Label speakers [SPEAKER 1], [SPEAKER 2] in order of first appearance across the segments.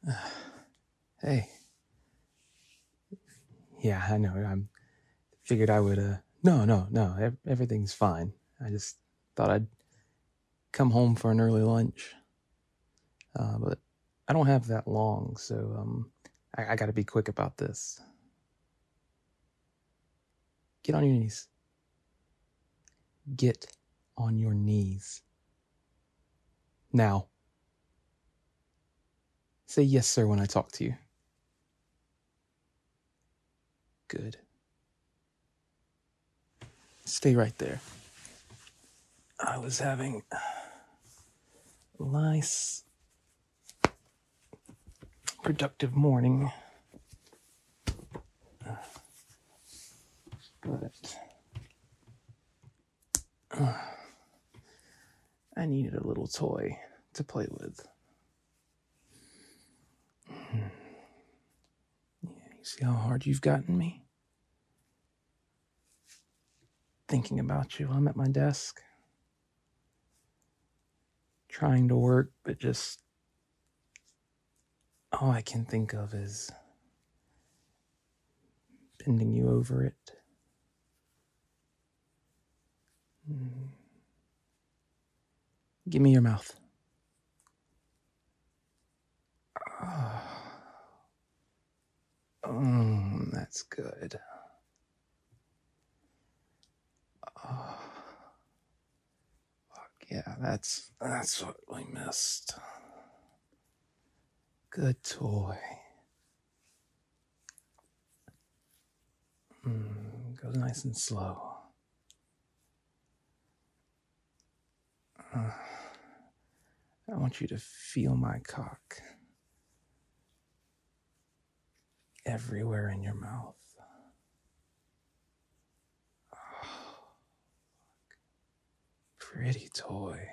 [SPEAKER 1] Hey. Yeah, I know. I figured I would, no. Everything's fine. I just thought I'd come home for an early lunch. But I don't have that long, so I gotta be quick about this. Get on your knees. Get on your knees. Now. Say yes, sir, when I talk to you. Good. Stay right there. I was having a nice, productive morning. But I needed a little toy to play with. Yeah, you see how hard you've gotten me? Thinking about you. I'm at my desk, trying to work, but just all I can think of is bending you over it. Give me your mouth. That's good. Fuck yeah, that's what we missed. Good toy. Go nice and slow. I want you to feel my cock everywhere in your mouth. Pretty toy.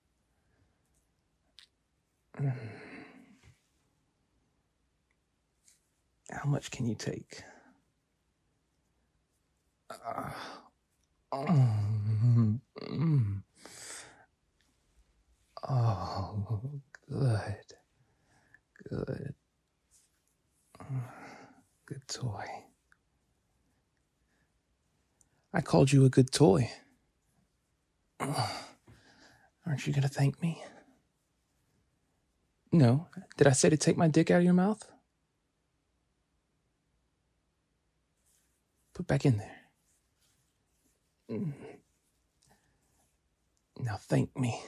[SPEAKER 1] How much can you take? Oh, good. Good. Good toy. I called you a good toy. Aren't you gonna thank me? No. Did I say to take my dick out of your mouth? Put back in there. Now thank me.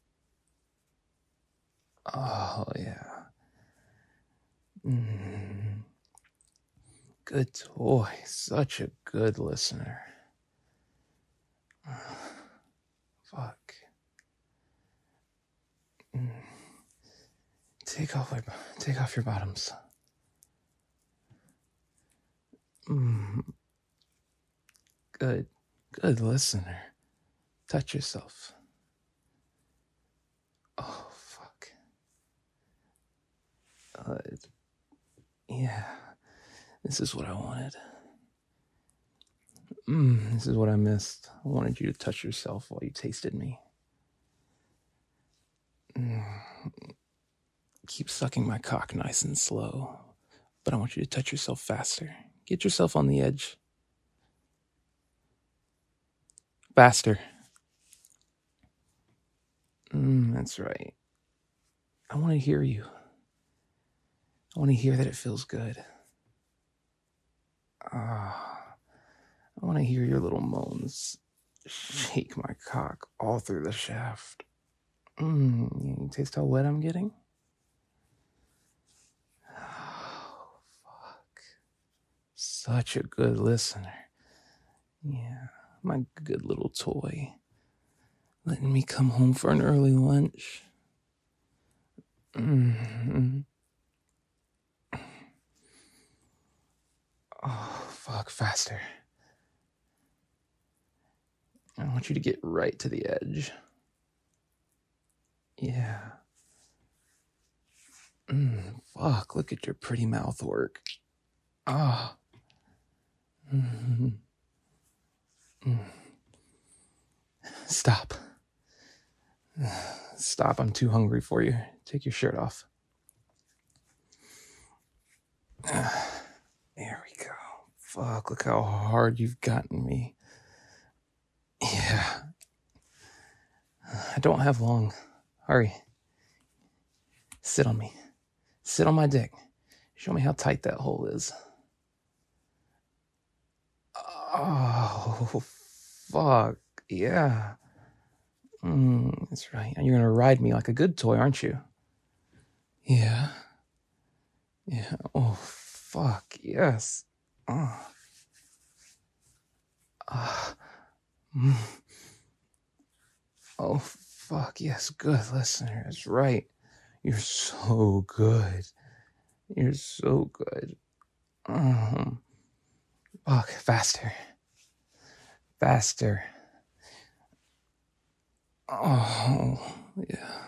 [SPEAKER 1] Oh, yeah. Good toy. Such a good listener. Fuck. Take off your bottoms. Good listener. Touch yourself. Oh, fuck. Yeah. This is what I wanted. This is what I missed. I wanted you to touch yourself while you tasted me. Keep sucking my cock nice and slow, but I want you to touch yourself faster. Get yourself on the edge. Faster. That's right. I want to hear you. I want to hear that it feels good. I want to hear your little moans shake my cock all through the shaft. You taste how wet I'm getting? Oh, fuck. Such a good listener. Yeah, my good little toy. Letting me come home for an early lunch. Oh, fuck, faster. I want you to get right to the edge. Yeah. Fuck, look at your pretty mouth work. Ah. Stop. Stop, I'm too hungry for you. Take your shirt off. There we go. Fuck, look how hard you've gotten me. Yeah. I don't have long. Hurry. Sit on me. Sit on my dick. Show me how tight that hole is. Oh, fuck. Yeah. That's right. And you're going to ride me like a good toy, aren't you? Yeah. Yeah. Oh, fuck. Yes. Oh. Oh, fuck. Yes. Good listener. That's right. You're so good. You're so good. Fuck. Faster. Faster. Oh, yeah.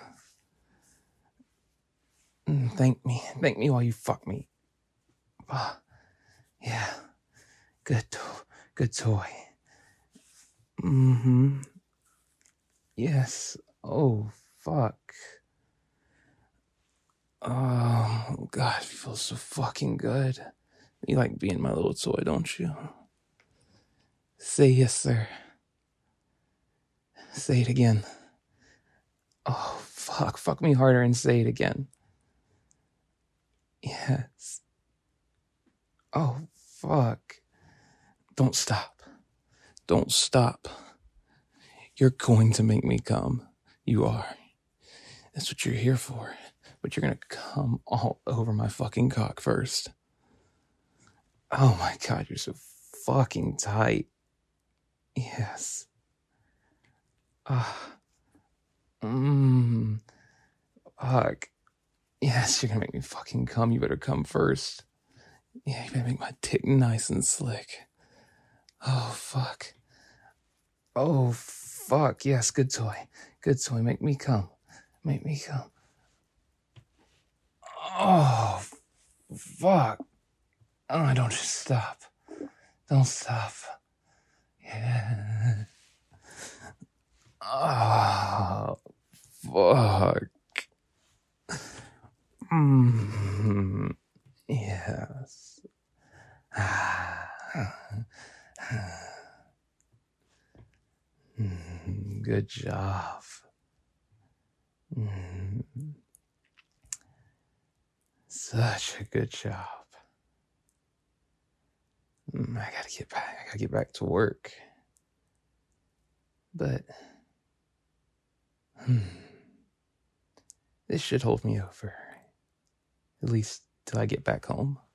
[SPEAKER 1] Thank me. Thank me while you fuck me. Yeah. Good toy. Yes. Oh, fuck. Oh, God, it feels so fucking good. You like being my little toy, don't you? Say yes, sir. Say it again. Oh, fuck. Fuck me harder and say it again. Yes. Oh, fuck. Don't stop. Don't stop. You're going to make me come. You are. That's what you're here for. But you're gonna come all over my fucking cock first. Oh my God, you're so fucking tight. Yes. Fuck. Yes, you're gonna make me fucking come. You better come first. Yeah, you better make my dick nice and slick. Oh, fuck. Oh, fuck. Yes, good toy. Good toy. Make me come. Make me come. Oh, fuck. Oh, don't just stop. Don't stop. Yeah. Oh, fuck. Yes. Good job. Such a good job. I gotta get back. I gotta get back to work. But this should hold me over. At least till I get back home.